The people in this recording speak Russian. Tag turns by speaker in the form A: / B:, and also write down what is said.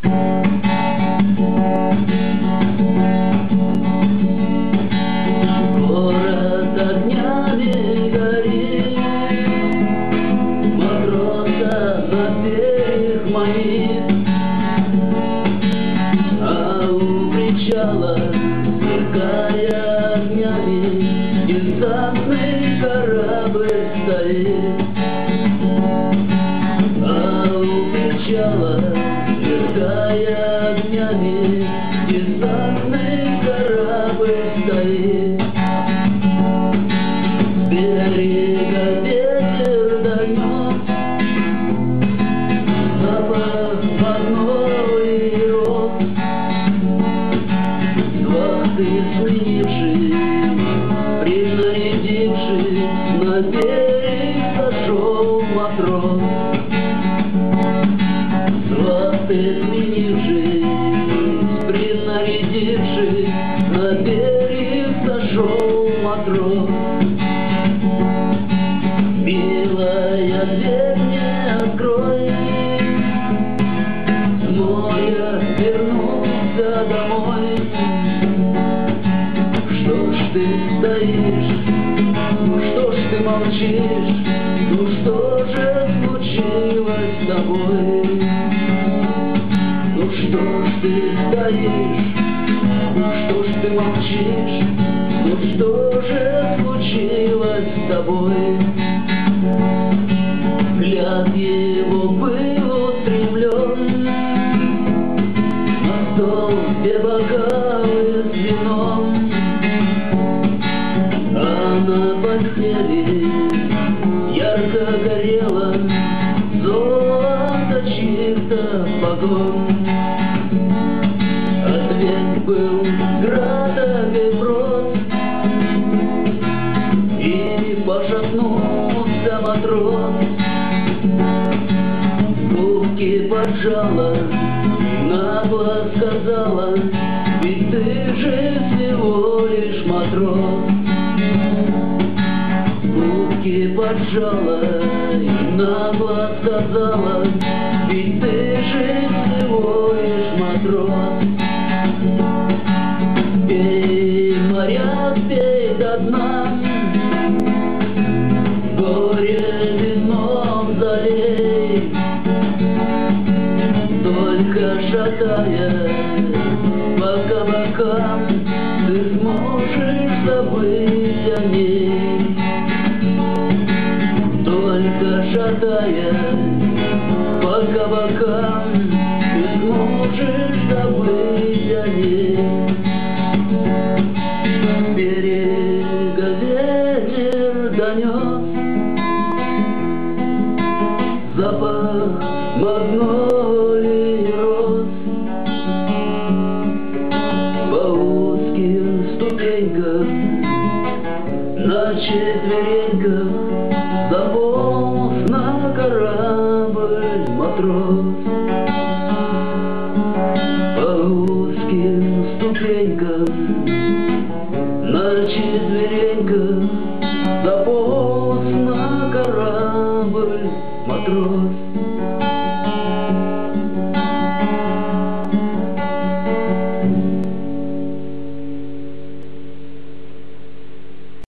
A: Город огнями горит, матроса на берег манит, а у причала, сверкая огнями, десантный корабль стоит. А у причала, сверкая огнями, десантный корабль стоит. С берега ветер донес запах магнолий роз. С вахты сменивший, принарядивший, на берег сошел матрос. С вахты сменивший, принарядивший, на берег сошел матрос. Милая, дверь мне открой, с моря вернулся домой. Что ж ты стоишь, что ж ты молчишь, ну что же случилось с тобой? Ну что ж ты стоишь, что ж ты молчишь, ну что же случилось с тобой? Взгляд его был устремлен на стол, где бокалы с вином, а на постели ярко горело золото чьих-то погон. Ответ был градом брод, и пошатнулся матрос. Руки поджала, нагло сказала: ведь ты же всего лишь матрос. Руки поджала и нагло сказала: ведь ты же всего лишь матрос. Пей, моряк, пей до дна, горе вином залей, только шатая по кабакам ты сможешь забыть о ней. Только шатая по кабакам ты сможешь забыть о ней. С берега ветер донес запах магнолий роз. По узким ступенькам на четвереньках заполз на корабль матрос.